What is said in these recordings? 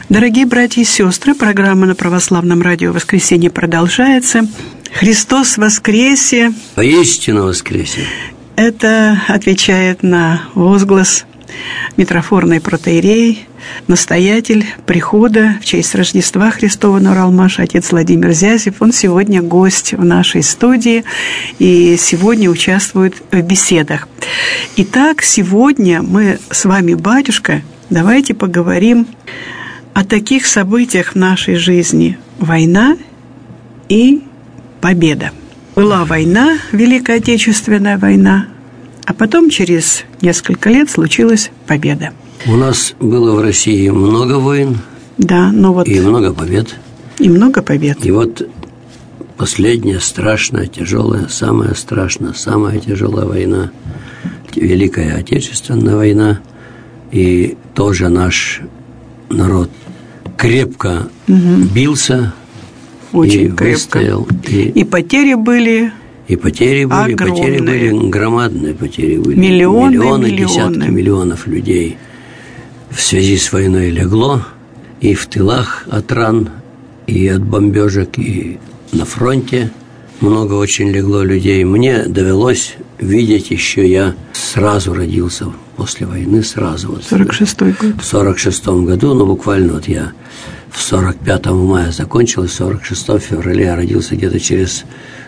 Дорогие братья и сестры, программа на Православном радио «Воскресенье» продолжается. Христос воскресе! Воистину воскресе! Это отвечает на возглас митрофорный протоиерей, настоятель прихода в честь Рождества Христова на Уралмаш, отец Владимир Зязев. Он сегодня гость в нашей студии и сегодня участвует в беседах. Итак, сегодня мы с вами, батюшка, давайте поговорим о таких событиях в нашей жизни. Война и победа. Была война, Великая Отечественная война, а потом через несколько лет случилась победа. У нас было в России много войн, да, но вот... и много побед. И много побед. И вот последняя страшная, тяжелая, самая страшная, самая тяжелая война, Великая Отечественная война, и тоже наш народ крепко бился, очень и крепко. выстоял. И потери были... И потери были, громадные потери были. Миллионы, десятки миллионов людей в связи с войной легло, и в тылах от ран, и от бомбежек, и на фронте много очень легло людей. Мне довелось видеть еще, я сразу родился после войны, сразу. Вот, 46-й год. В 46-м году, буквально вот я в 45-м мая закончил, в 46 февраля я родился где-то через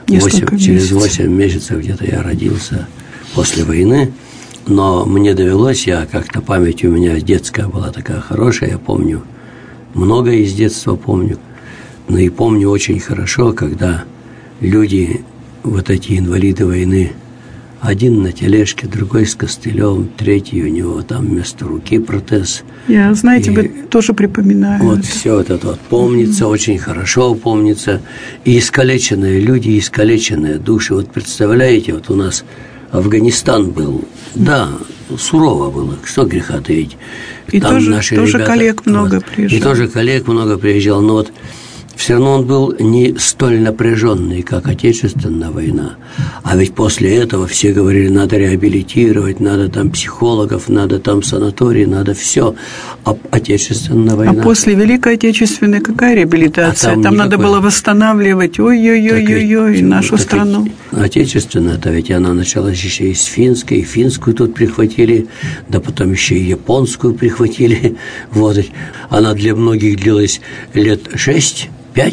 8 месяцев где-то я родился после войны. Но мне довелось, память у меня детская была такая хорошая, я помню, многое из детства помню, но и помню очень хорошо, когда люди, вот эти инвалиды войны, один на тележке, другой с костылем, третий у него там вместо руки протез. Я, знаете, тоже припоминаю. Вот все это помнится, очень хорошо помнится. И искалеченные люди, искалеченные души. Вот представляете, вот у нас Афганистан был, да, сурово было, что греха таить. И там тоже, наши ребята, коллег много приезжало. И тоже коллег много приезжало, но вот все равно он был не столь напряженный, как Отечественная война. А ведь после этого все говорили, надо реабилитировать, надо там психологов, надо там санаторий, надо все. А Отечественная война... А после Великой Отечественной какая реабилитация? Там надо было восстанавливать, ой-ой-ой-ой-ой, нашу страну. Отечественная-то ведь она началась еще из финской, и финскую тут прихватили, да потом еще и японскую прихватили. Вот. Она для многих длилась лет 6-5,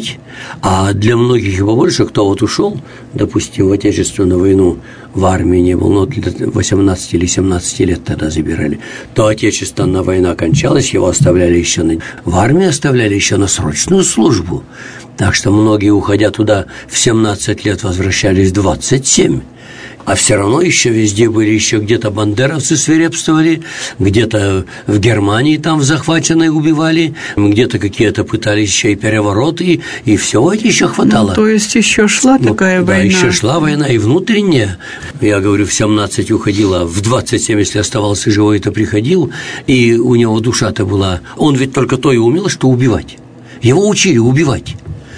а для многих и побольше, кто вот ушел, допустим, в Отечественную войну, в армии не был, 18 или 17 лет тогда забирали, то Отечественная война кончалась, его оставляли еще в армии оставляли еще на срочную службу. Так что многие, уходя туда в 17 лет, возвращались в 27. А все равно еще везде были, еще где-то бандеровцы свирепствовали, где-то в Германии там в захваченной убивали, где-то какие-то пытались еще и перевороты, и всего это еще хватало. То есть еще шла такая война. Да, еще шла война и внутренняя. Я говорю, в 17 уходила, в 27, если оставался живой, то приходил, и у него душа-то была. Он ведь только то и умел, что убивать. Его учили убивать.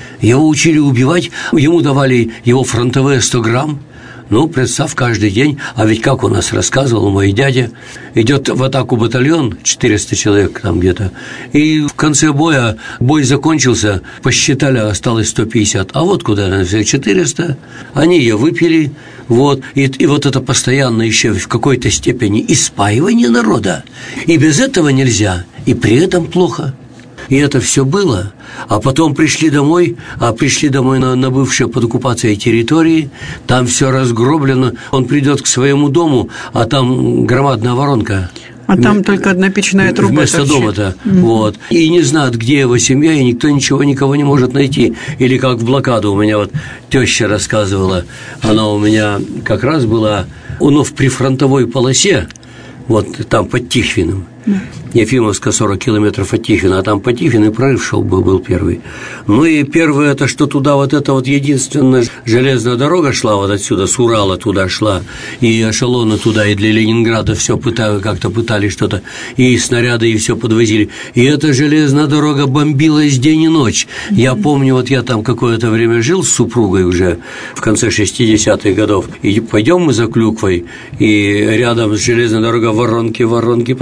Ему давали его фронтовые 100 грамм. Представь, каждый день, а ведь как у нас рассказывал мой дядя, идет в атаку батальон, 400 человек там где-то, и в конце боя, бой закончился, посчитали, осталось 150, а вот куда на всех 400, они ее выпили, и вот это постоянно еще в какой-то степени испаивание народа, и без этого нельзя, и при этом плохо. И это все было, а потом пришли домой на бывшие под оккупацией территории, там все разгроблено, он придет к своему дому, а там громадная воронка. А там только одна печная труба вместо дома-то, И не знает, где его семья, и никто никого не может найти. Или как в блокаду, у меня теща рассказывала, она у меня как раз была, в прифронтовой полосе, там под Тихвином. Ефимовска 40 километров от Тихвина, а там по Тихвину прорыв шел был первый. И первое, это что туда единственная железная дорога шла отсюда, с Урала туда шла, и эшелоны туда, и для Ленинграда все как-то пытались что-то, и снаряды, и все подвозили. И эта железная дорога бомбилась день и ночь. Я помню, я там какое-то время жил с супругой уже в конце 60-х годов, и пойдем мы за клюквой, и рядом с железной дорогой воронки постоянно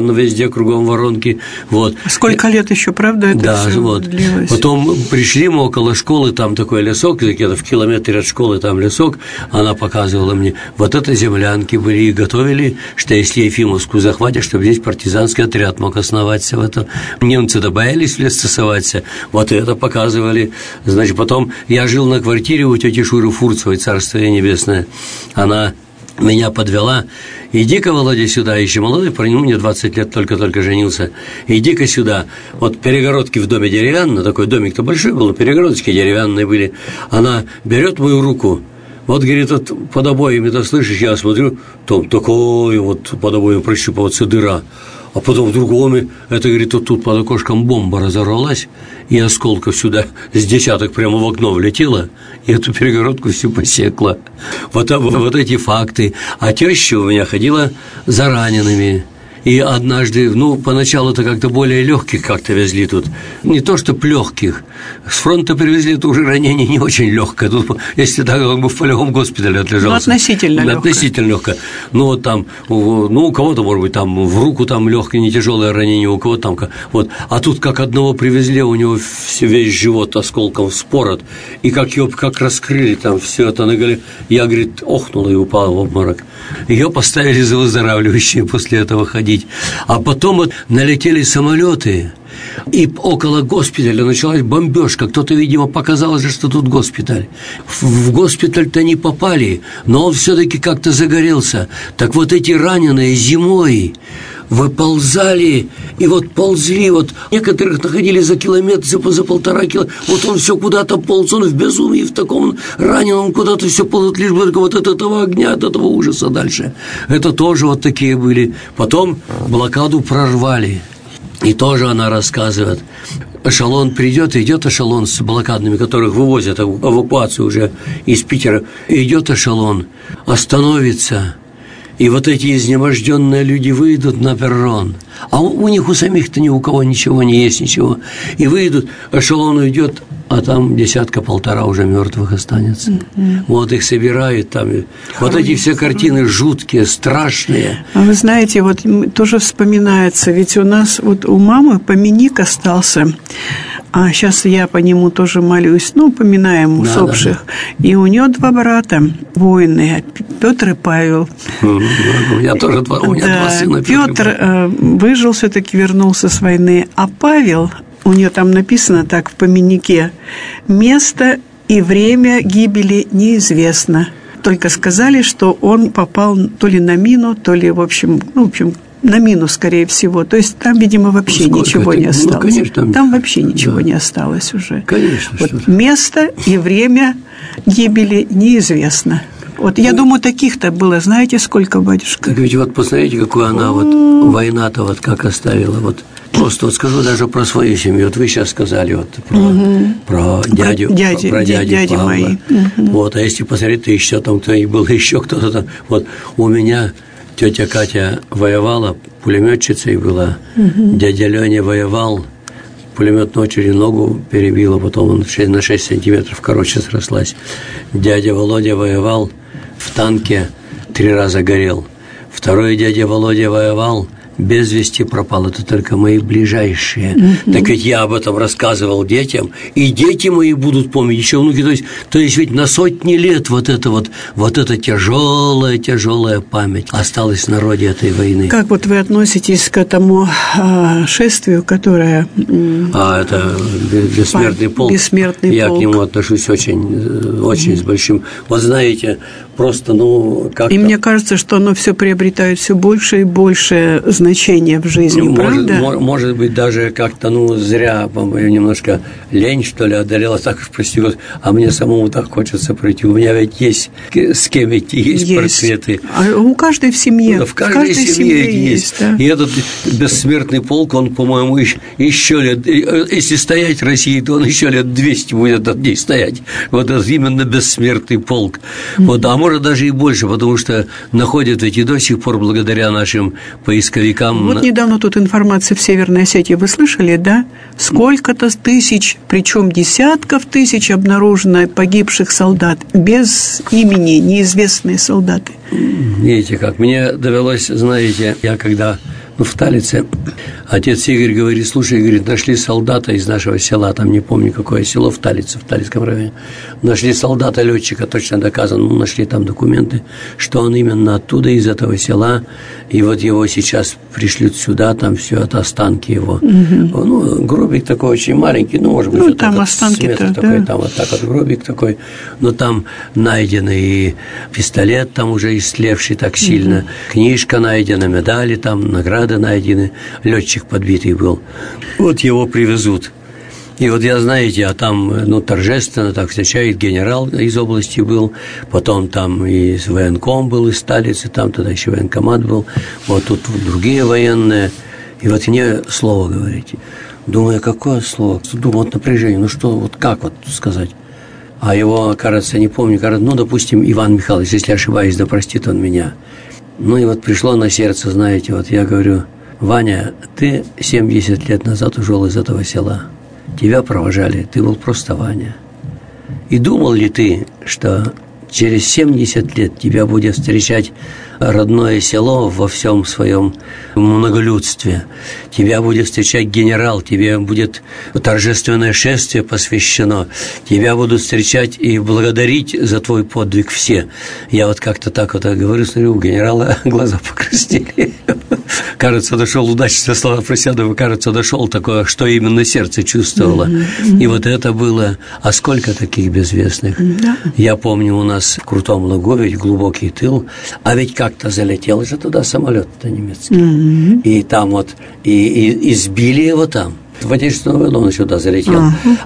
совершенно везде, кругом воронки. Вот. Сколько лет еще, правда, это все длилось? Потом пришли мы около школы, там такой лесок, где-то в километре от школы там лесок, она показывала мне, вот это землянки были, и готовили, что если Ефимовскую захватят, чтобы здесь партизанский отряд мог основаться в этом. Немцы-то боялись в лес стосоваться, вот это показывали. Значит, потом я жил на квартире у тети Шуры Фурцевой, царство ей небесное. Она меня подвела: иди-ка, Володя, сюда, еще молодой парень, мне 20 лет, только-только женился, иди-ка сюда. Вот перегородки в доме деревянные, такой домик-то большой был, перегородочки деревянные были. Она берет мою руку, вот, говорит, вот под обоями-то, слышишь, я смотрю, там такой вот под обоями прощупываться дыра. А потом в другом, это, говорит, вот тут под окошком бомба разорвалась, и осколков сюда с десяток прямо в окно влетело, и эту перегородку всю посекла. Вот эти факты. А теща у меня ходила за ранеными. И однажды, поначалу-то как-то более легких как-то везли тут. Не то, что легких. С фронта привезли, это уже ранение не очень легкое. Тут, если так, он бы в полевом госпитале отлежался. Относительно легкое. Относительно легкое. Вот там, у кого-то, может быть, там в руку там легкое, не тяжелое ранение, у кого-то там. Вот. А тут как одного привезли, у него весь живот осколком вспорот. И как его как раскрыли там все это на голове. Я, говорит, охнул и упал в обморок. Ее поставили за выздоравливающие после этого ходить. А потом вот налетели самолеты, и около госпиталя началась бомбежка. Кто-то, видимо, показалось, что тут госпиталь. В госпиталь-то не попали, но он все-таки как-то загорелся. Так вот эти раненые зимой выползали и вот ползли, вот некоторых находили за километр, за полтора километра, вот он все куда-то полз, он в безумии, в таком раненом куда-то все ползет, лишь бы только вот от этого огня, от этого ужаса дальше. Это тоже вот такие были. Потом блокаду прорвали, и тоже она рассказывает. Эшелон придет, идет эшелон с блокадными, которых вывозят эвакуацию уже из Питера, идет эшелон, остановится. И вот эти изнеможденные люди выйдут на перрон, а у них у самих-то ни у кого ничего не есть, ничего. И выйдут, эшелон уйдет, а там десятка-полтора уже мертвых останется. Вот их собирают там. Вот эти все картины жуткие, страшные. А вы знаете, вот тоже вспоминается, ведь у нас, вот у мамы поминок остался, а сейчас я по нему тоже молюсь, поминаем усопших. Да. И у нее 2 брата, воины, Петр и Павел. У меня тоже у меня 2 сына. Петр выжил, все-таки вернулся с войны, а Павел, у нее там написано так в поминнике: место и время гибели неизвестно. Только сказали, что он попал то ли на мину, то ли, в общем, на мину, скорее всего. То есть там, видимо, вообще ничего не осталось. Конечно, там вообще ничего не осталось уже. Конечно. Вот место и время гибели неизвестно. Вот я думаю, таких-то было, знаете, сколько, батюшка? Так ведь вот посмотрите, какую она вот война-то вот как оставила. Вот просто вот скажу даже про свою семью. Вот вы сейчас сказали вот про дядю Павла. Мои. Вот, а если посмотреть, то еще там кто-нибудь был, еще кто-то там. Вот у меня тетя Катя воевала, пулеметчицей была, дядя Леня воевал, пулеметной очередью ногу перебила, потом он на 6 сантиметров короче срослась. Дядя Володя воевал, в танке 3 раза горел. Второй дядя Володя воевал, без вести пропал. Это только мои ближайшие. Так ведь я об этом рассказывал детям, и дети мои будут помнить, еще внуки. То есть ведь на сотни лет вот эта тяжелая память осталась в народе этой войны. Как вот вы относитесь к этому шествию, которое... это бессмертный полк. Я к нему отношусь очень с большим... Вот знаете, просто, как-то... И мне кажется, что оно все приобретает все больше и больше значения в жизни, правда? Может быть, даже как-то, зря, немножко лень, что ли, одолела, так уж, прости Господи, а мне самому так хочется пройти. У меня ведь есть с кем идти, есть портреты. А у каждой в семье. В каждой семье есть. Да. И этот бессмертный полк, он, по-моему, еще лет, если стоять в России, то он еще лет 200 будет от ней стоять. Вот это именно бессмертный полк. Вот, а может даже и больше, потому что находят эти до сих пор благодаря нашим поисковикам. Вот недавно тут информация в Северной Осетии, вы слышали, да? Сколько-то тысяч, причем десятков тысяч обнаружено погибших солдат, без имени, неизвестные солдаты. Видите как, мне довелось, знаете, я когда в Талице. Отец Игорь говорит: слушай, говорит, нашли солдата из нашего села, там не помню, какое село в Талице, в Талицком районе. Нашли солдата-летчика, точно доказано, нашли там документы, что он именно оттуда, из этого села, и вот его сейчас пришлют сюда, там все это останки его. Ну, гробик такой очень маленький, ну, может быть, ну, вот там так останки-то, вот, такой, там вот так вот гробик такой, но там найден и пистолет, там уже истлевший так сильно, книжка найдена, медали там, награды найдены, летчик подбитый был. Вот его привезут. И вот я, знаете, а там, ну, торжественно так встречает, генерал из области был, потом там и военком был из столицы, там тогда еще военкомат был, вот тут другие военные. И вот мне слово говорите. Думаю, какое слово? Думаю, вот напряжение, ну что, вот как вот сказать? А его, кажется, не помню, кажется, ну, допустим, Иван Михайлович, если ошибаюсь, да простит он меня. Ну, и вот пришло на сердце, знаете, вот я говорю: Ваня, ты 70 лет назад ушел из этого села. Тебя провожали, ты был просто Ваня. И думал ли ты, что через 70 лет тебя будет встречать родное село во всем своем многолюдстве? Тебя будет встречать генерал, тебе будет торжественное шествие посвящено, тебя будут встречать и благодарить за твой подвиг все. Я вот как-то так вот говорю, смотрю, у генерала глаза покраснели. Кажется, дошел, удачные слова про себя, кажется, дошел такое, что именно сердце чувствовало. И вот это было. А сколько таких безвестных? Я помню, у нас в Крутом Лугу, ведь глубокий тыл, а ведь как-то залетел же туда самолет-то немецкий. И там вот, и сбили его там. В Отечественную войну он сюда залетел.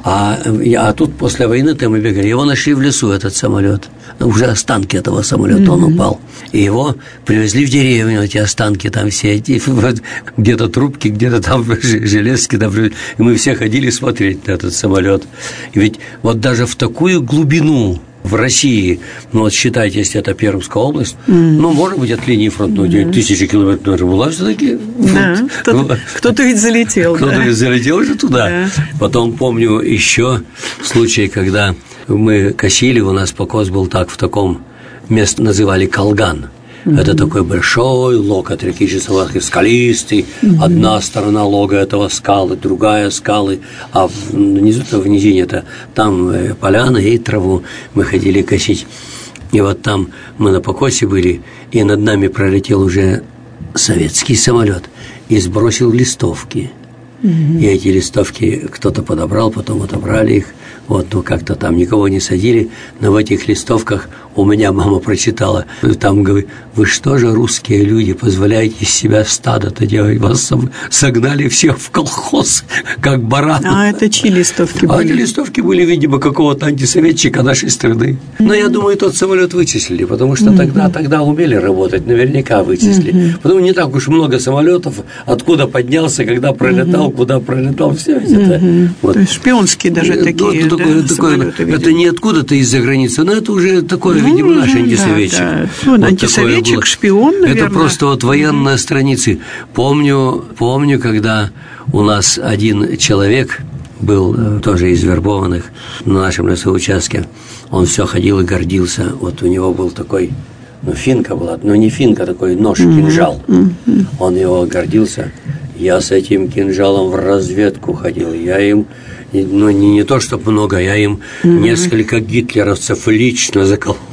А тут после войны-то мы бегали. Его нашли в лесу, этот самолет. Уже останки этого самолета, он упал. И его привезли в деревню, эти останки там все эти, где-то трубки, где-то там железки. Там, и мы все ходили смотреть на этот самолет. И ведь вот даже в такую глубину в России, ну вот считайте, если это Пермская область, ну, может быть, от линии фронта 1000 километров даже была все-таки. Да, кто-то ведь залетел. Кто-то ведь залетел же туда. Потом помню еще случай, когда мы косили, у нас покос был так, в таком месте называли Колган. Это такой большой лог от реки Чесовахи, скалистый. Одна сторона лога этого скалы, другая скалы, а внизу-то, в низине-то, там поляна и траву мы ходили косить. И вот там мы на покосе были, и над нами пролетел уже советский самолет и сбросил листовки. И эти листовки кто-то подобрал, потом отобрали их. Вот, ну, как-то там никого не садили, но в этих листовках у меня мама прочитала, там говорит: вы что же, русские люди, позволяете из себя стадо-то делать, вас согнали всех в колхоз, как баранов. А это чьи листовки были? А эти листовки были, видимо, какого-то антисоветчика нашей страны. Но я думаю, тот самолет вычислили, потому что тогда умели работать, наверняка вычислили. Потому не так уж много самолетов, откуда поднялся, когда пролетал, куда пролетал, все это. Вот. То есть шпионские даже такие. Это не откуда-то из-за границы, но это уже такое, видимо, наш антисоветчик. Да. Вот антисоветчик, шпион, наверное. Это просто вот военные страницы. Помню, когда у нас один человек был тоже из вербованных на нашем лесоучастке, он все ходил и гордился. Вот у него был такой, ну, финка была, но не финка, такой нож, кинжал. Он его гордился. Я с этим кинжалом в разведку ходил, я им, ну, не то, чтобы много, я им несколько гитлеровцев лично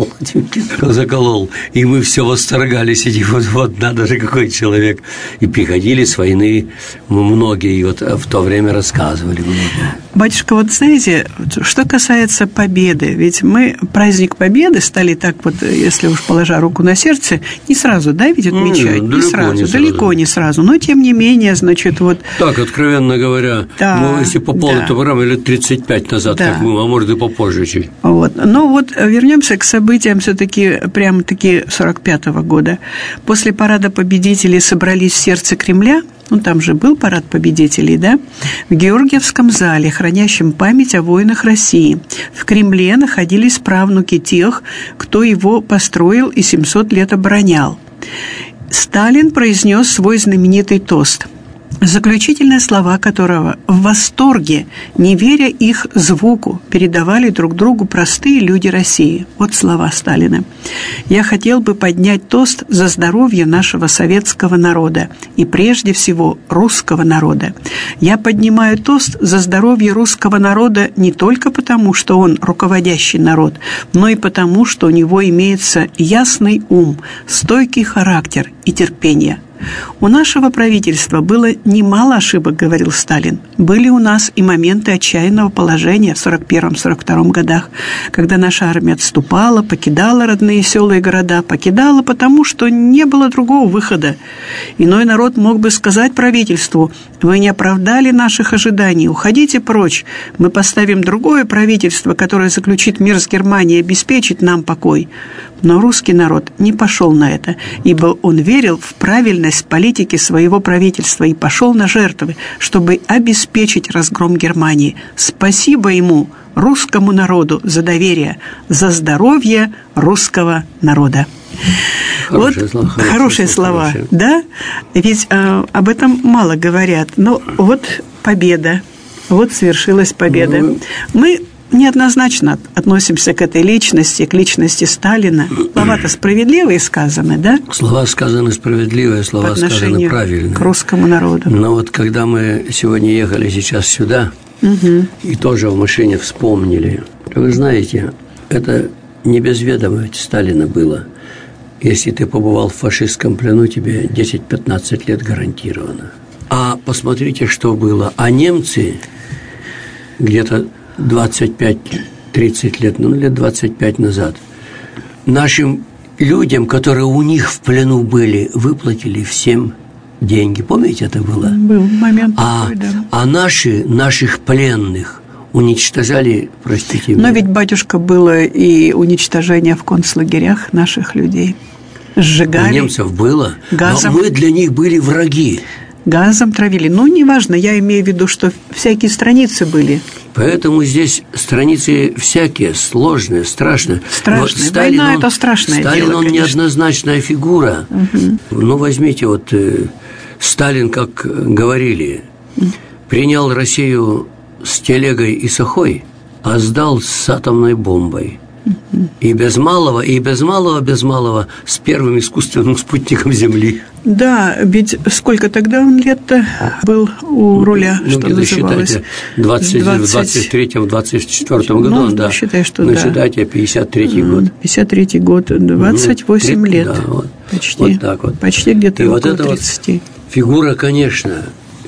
заколол, и мы все восторгались, и вот надо же, какой человек. И приходили с войны многие, и вот в то время рассказывали мне. Батюшка, вот знаете, что касается Победы, ведь мы праздник Победы стали так вот, если уж положа руку на сердце, не сразу, да, ведь отмечать? Далеко не сразу, но тем не менее, значит, вот... Так, откровенно говоря, ну, если по полной, то программе лет 35 назад, как мы, а может и попозже чуть. Вот. Но вот вернемся к событиям все-таки прямо-таки 45-го года. После парада победителей собрались в сердце Кремля, ну, там же был парад победителей, да, в Георгиевском зале, хранящем память о воинах России. В Кремле находились правнуки тех, кто его построил и 700 лет оборонял. Сталин произнес свой знаменитый тост: заключительные слова которого в восторге, не веря их звуку, передавали друг другу простые люди России. Вот слова Сталина. «Я хотел бы поднять тост за здоровье нашего советского народа и прежде всего русского народа. Я поднимаю тост за здоровье русского народа не только потому, что он руководящий народ, но и потому, что у него имеется ясный ум, стойкий характер и терпение». «У нашего правительства было немало ошибок, — говорил Сталин. Были у нас и моменты отчаянного положения в 1941-1942 годах, когда наша армия отступала, покидала родные села и города, покидала потому, что не было другого выхода. Иной народ мог бы сказать правительству: вы не оправдали наших ожиданий, уходите прочь, мы поставим другое правительство, которое заключит мир с Германией и обеспечит нам покой». Но русский народ не пошел на это, ибо он верил в правильность политики своего правительства и пошел на жертвы, чтобы обеспечить разгром Германии. Спасибо ему, русскому народу, за доверие, за здоровье русского народа. Хорошие слова, да? Ведь об этом мало говорят. Но вот победа, вот свершилась победа. Мы неоднозначно относимся к этой личности, к личности Сталина. Слова-то справедливые сказаны, да? Слова сказаны справедливые, слова сказаны правильные. К русскому народу. Но вот когда мы сегодня ехали сейчас сюда, и тоже в машине вспомнили, вы знаете, это не без ведома Сталина было. Если ты побывал в фашистском плену, тебе 10-15 лет гарантировано. А посмотрите, что было. А немцы где-то 25-30 лет, лет 25 назад, нашим людям, которые у них в плену были, выплатили всем деньги. Помните, это было? Был момент такой, да. А наших пленных уничтожали, простите меня. Но ведь, батюшка, было и уничтожение в концлагерях наших людей. Сжигали. У немцев было, газом. Но мы для них были враги. Газом травили. Ну, неважно, я имею в виду, что всякие страницы были. Поэтому здесь страницы всякие, сложные, страшные. Страшные. Сталин, война – это страшное Сталин, дело, он конечно. Неоднозначная фигура. Ну, возьмите, вот Сталин, как говорили, принял Россию с телегой и с охой, а сдал с атомной бомбой. И без малого с первым искусственным спутником Земли. Да, ведь сколько тогда он лет-то был у руля, что называлось? Считайте, в 23-м, 24-м году, ну, да. Считай, что ну, да. Считайте, 53-й год. 53-й год, 28 лет. Да, вот. Почти. Вот так вот. Почти где-то и около вот это 30. Вот фигура, конечно,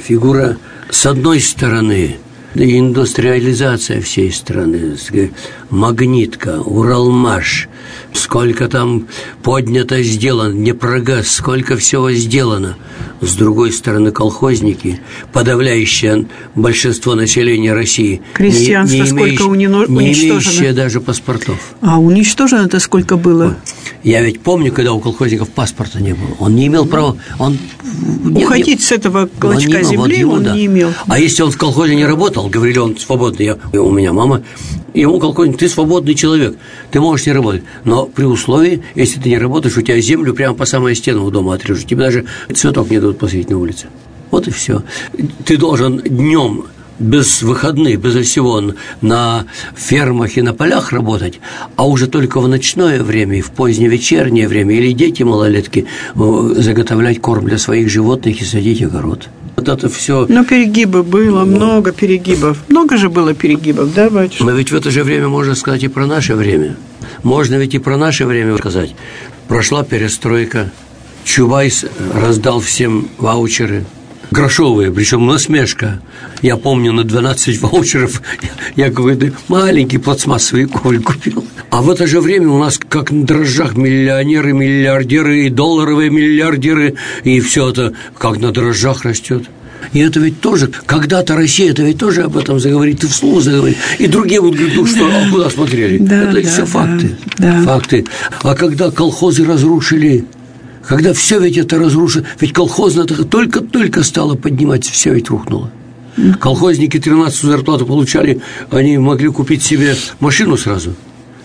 с одной стороны, индустриализация всей страны, Магнитка, Уралмаш, сколько там поднято, сделано, Днепрогаз, сколько всего сделано. С другой стороны, колхозники, подавляющее большинство населения России, крестьянство сколько уничтожено. Не имеющее даже паспортов. А уничтожено-то сколько было? Я ведь помню, когда у колхозников паспорта не было. Он не имел права. Уходить с этого клочка земли он не имел. А если он в колхозе не работал, говорили, он свободный. У меня мама, ему колхозник: ты свободный человек, ты можешь не работать. Но при условии, если ты не работаешь, у тебя землю прямо по самой стену у дома отрежут. Тебе даже цветок не дадут посадить на улице. Вот и все. Ты должен днем, без выходных, без всего, на фермах и на полях работать, а уже только в ночное время и в позднее вечернее время, или дети малолетки, заготовлять корм для своих животных и садить огород. Вот это все. Но перегибы было, много перегибов. Много же было перегибов, да, батюшка? Но ведь в это же время можно сказать и про наше время. Можно ведь и про наше время сказать. Прошла перестройка, Чубайс раздал всем ваучеры. Грошовые, причем насмешка. Я помню, на 12 ваучеров я какой-то маленький пластмассовый коврик купил. А в это же время у нас как на дрожжах миллионеры, миллиардеры и долларовые миллиардеры, и все это как на дрожжах растет. И это ведь тоже, когда-то Россия, это ведь тоже об этом заговорит, и вслух заговорит, и другие будут говорить: ну что, а куда смотрели? Да, это все факты. Да. Факты. А когда колхозы разрушили, когда все ведь это разрушило, ведь колхозно только стало подниматься, все ведь рухнуло. Колхозники 13-ю зарплату получали, они могли купить себе машину сразу.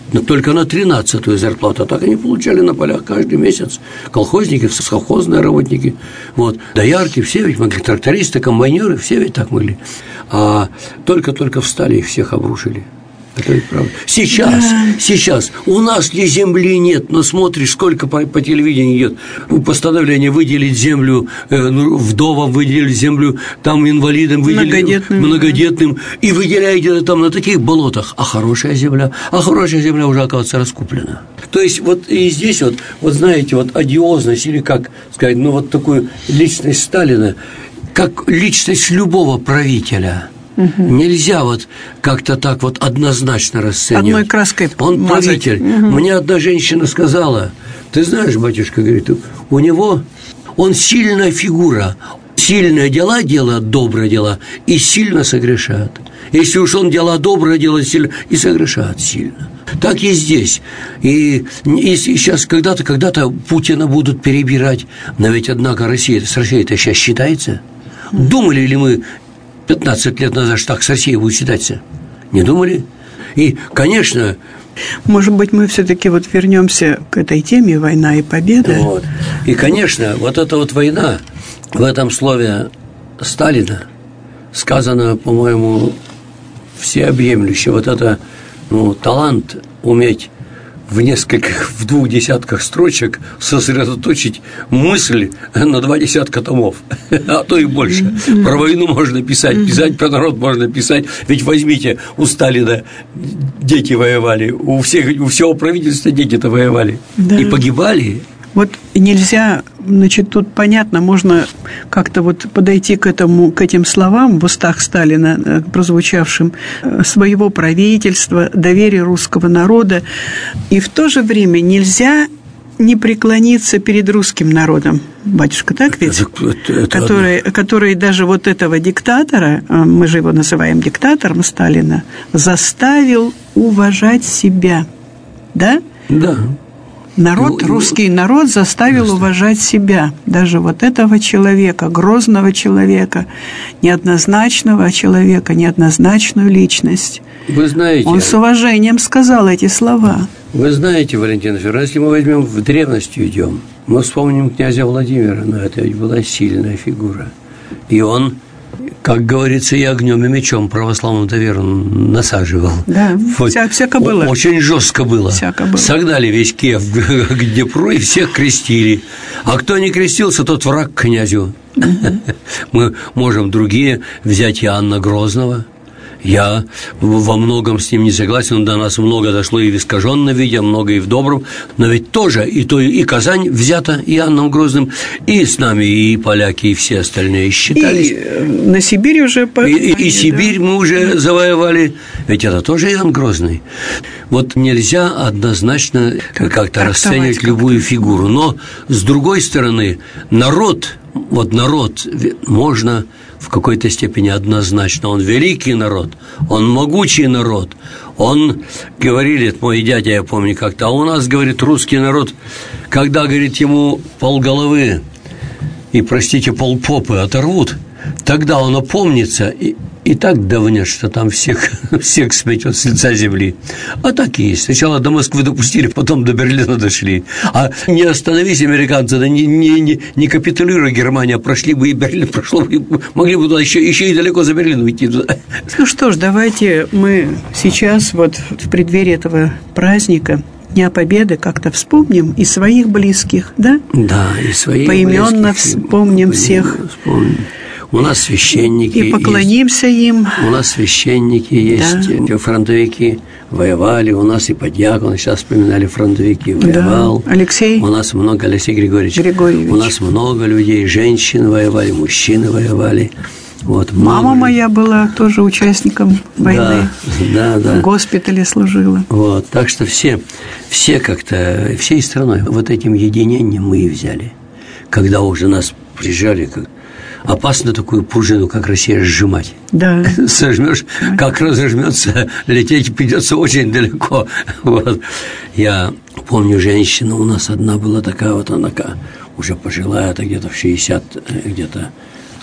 но только на 13-ю зарплату. Так они получали на полях каждый месяц. Колхозники, совхозные работники, вот, доярки, все ведь могли, трактористы, комбайнеры, все ведь так могли. А только-только встали, их всех обрушили. Это ведь правда. Сейчас у нас ли земли нет, но смотришь, сколько по телевидению идет постановление выделить землю вдовам, выделить землю там инвалидам, выделить многодетным, и выделяете там на таких болотах, а хорошая земля уже, оказывается, раскуплена. То есть вот и здесь вот знаете, вот одиозность или как сказать, вот такую личность Сталина, как личность любого правителя. Нельзя вот как-то так вот однозначно расценивать. Одной краской он правитель. Мне одна женщина сказала: ты знаешь, батюшка, говорит, у него он сильная фигура, сильные дела делает, добрые дела, и сильно согрешает. Если уж он дела добрые делает сильно, и согрешает сильно. Так и здесь. И сейчас когда-то Путина будут перебирать, но ведь, однако, с Россией-то сейчас считается. Думали ли мы 15 лет назад, что так с Россией будет считаться? Не думали? И, конечно... Может быть, мы все-таки вот вернемся к этой теме «Война и победа». Вот. И, конечно, вот эта вот война, в этом слове Сталина сказано, по-моему, всеобъемлюще. Вот это, талант уметь в 2 десятках строчек сосредоточить мысль на 2 десятка томов, а то и больше. Про войну можно писать про народ можно писать. Ведь возьмите, у Сталина дети воевали, у всего правительства дети-то воевали, и погибали. Вот нельзя, тут понятно, можно как-то вот подойти к этим словам в устах Сталина, прозвучавшим, своего правительства, доверия русского народа, и в то же время нельзя не преклониться перед русским народом, батюшка, так ведь? Который даже вот этого диктатора, мы же его называем диктатором Сталина, заставил уважать себя, да? Да. Русский народ заставил уважать себя, даже вот этого человека, грозного человека, неоднозначного человека, неоднозначную личность. Вы знаете, он с уважением сказал эти слова. Вы знаете, Валентина Федоровна, если мы возьмем в древность идем, мы вспомним князя Владимира, но это ведь была сильная фигура. И он, как говорится, и огнем, и мечом православную веру насаживал. Да, всяко было. Очень жестко было. Согнали весь Киев к Днепру и всех крестили. А кто не крестился, тот враг князю. Мы можем другие взять Иоанна Грозного. Я во многом с ним не согласен, до нас много дошло и в искаженном виде, много и в добром, но ведь тоже и Казань взята Иоанном Грозным, и с нами и поляки, и все остальные считались. И на Сибирь уже... И Сибирь мы уже завоевали, ведь это тоже Иоанн Грозный. Вот нельзя однозначно как-то расценивать любую фигуру, но, с другой стороны, народ можно... в какой-то степени однозначно. Он великий народ, он могучий народ. Он, говорили, мой дядя, я помню как-то, а у нас, говорит, русский народ, когда, говорит, ему полголовы и, простите, полпопы оторвут, тогда он опомнится и так давнет, что там всех сметет с лица земли. А так и есть. Сначала до Москвы допустили, потом до Берлина дошли. А не остановись, американцы, да не капитулируя, Германия, прошли бы и Берлин прошло, могли бы туда еще и далеко за Берлин уйти. Ну что ж, давайте мы сейчас вот в преддверии этого праздника Дня Победы как-то вспомним и своих близких, да? Да, и своих поименно близких. Вспомним всех. Вспомним. У нас священники и поклонимся есть. Им. У нас священники есть, да. Фронтовики воевали, у нас и подьяконы, сейчас вспоминали, фронтовики воевал. Да. Алексей. У нас много, Алексей Григорьевич. У нас много людей, женщин воевали, мужчины воевали. Вот, мама моя была тоже участником войны. Да. В госпитале служила. Вот, так что все как-то, всей страной вот этим единением мы и взяли. Когда уже нас прижали, опасно такую пружину, как Россия, сжимать. Да. Сожмешь, как разожмется, лететь придется очень далеко. Вот. Я помню, женщина у нас одна была такая вот, она уже пожилая, где-то в 60, где-то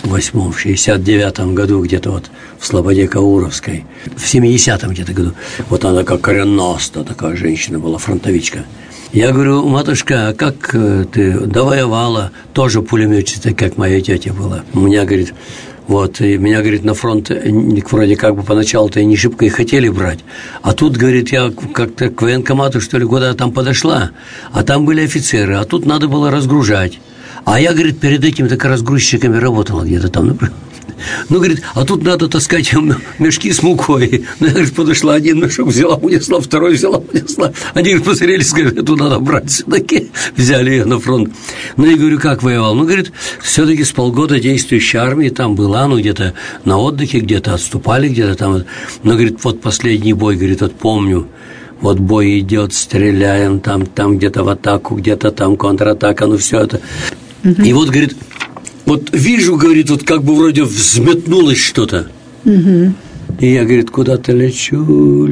68-м, в 69-м году где-то вот в Слободе Кауровской, в 70-м где-то году. Вот она как коренастая такая женщина была, фронтовичка. Я говорю: матушка, а как ты довоевала? Тоже пулеметчица, как моя тетя была. Меня, говорит, на фронт вроде как бы поначалу-то и не шибко и хотели брать. А тут, говорит, я как-то к военкомату, что ли, куда там подошла, а там были офицеры, а тут надо было разгружать. А я, говорит, перед этим так разгрузчиками работала где-то там, например. Ну, говорит, а тут надо таскать мешки с мукой. Ну, я, говорит, подошла, один мешок взяла, унесла, второй взяла, унесла. Они, говорит, посмотрели, сказали: эту надо брать все-таки. Взяли ее на фронт. Ну, я говорю: как воевал? Ну, говорит, все-таки с полгода действующей армии там была, ну, где-то на отдыхе, где-то отступали, где-то там. Ну, говорит, вот последний бой, говорит, вот помню. Вот бой идет, стреляем, там где-то в атаку, где-то там контратака, ну, все это. И вот, говорит, вот вижу, говорит, вот как бы вроде взметнулось что-то. И я, говорит, куда-то лечу,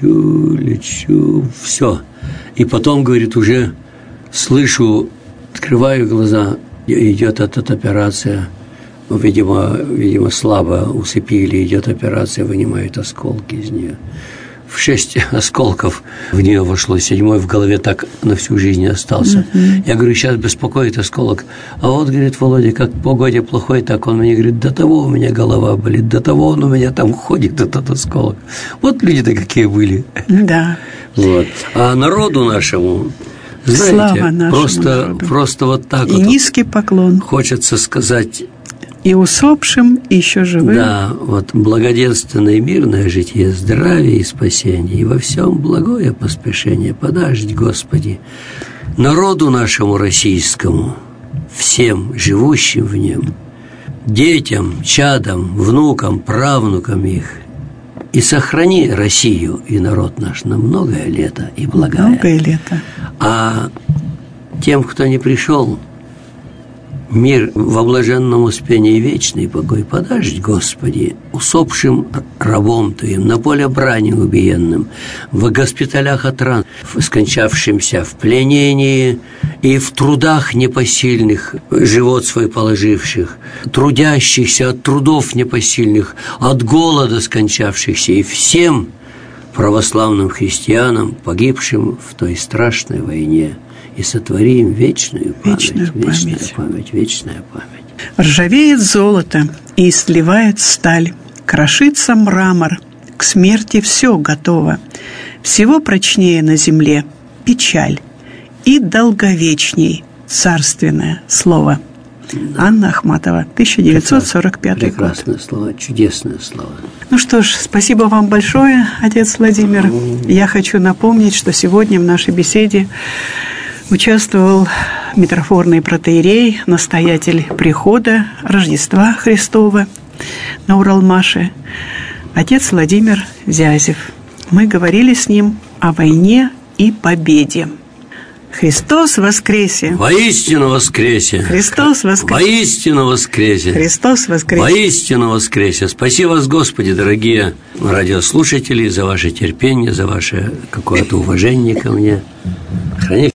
все. И потом, говорит, уже слышу, открываю глаза, идет эта операция. Ну, видимо, слабо усыпили, идет операция, вынимают осколки из нее. В 6 осколков в нее вошло, 7-й в голове так на всю жизнь остался. Я говорю: сейчас беспокоит осколок. А вот, говорит, Володя, как в погоде плохой, так он мне говорит: до того у меня голова болит, до того он у меня там ходит, этот осколок. Вот люди-то какие были. Да. Вот. А народу нашему, знаете, слава нашему народу. Просто вот так и вот. И низкий поклон. Хочется сказать: и усопшим, и еще живым. Да, вот благоденственное и мирное житие, здравие и спасение, и во всем благое поспешение подашь, Господи, народу нашему российскому, всем живущим в нем, детям, чадам, внукам, правнукам их, и сохрани Россию и народ наш на многое лето и благое. Многое лето. А тем, кто не пришел, мир во блаженном успении вечный покой подашь, Господи, усопшим рабом Твоим, на поле брани убиенным, в госпиталях от ран, скончавшимся в пленении и в трудах непосильных, живот свой положивших, трудящихся от трудов непосильных, от голода скончавшихся, и всем православным христианам, погибшим в той страшной войне. И сотвори им вечную память. Ржавеет золото и сливает сталь, крошится мрамор, к смерти все готово. Всего прочнее на земле печаль и долговечней царственное слово. Да. Анна Ахматова, 1945 год. Прекрасное слово, чудесное слово. Ну что ж, спасибо вам большое, отец Владимир. Я хочу напомнить, что сегодня в нашей беседе участвовал митрофорный протоиерей, настоятель прихода Рождества Христова на Уралмаше, отец Владимир Зязев. Мы говорили с ним о войне и победе. Христос воскресе! Воистину воскресе! Христос воскресе! Воистину воскресе! Христос воскресе! Воистину воскресе! Спаси вас, Господи, дорогие радиослушатели, за ваше терпение, за ваше какое-то уважение ко мне. Храни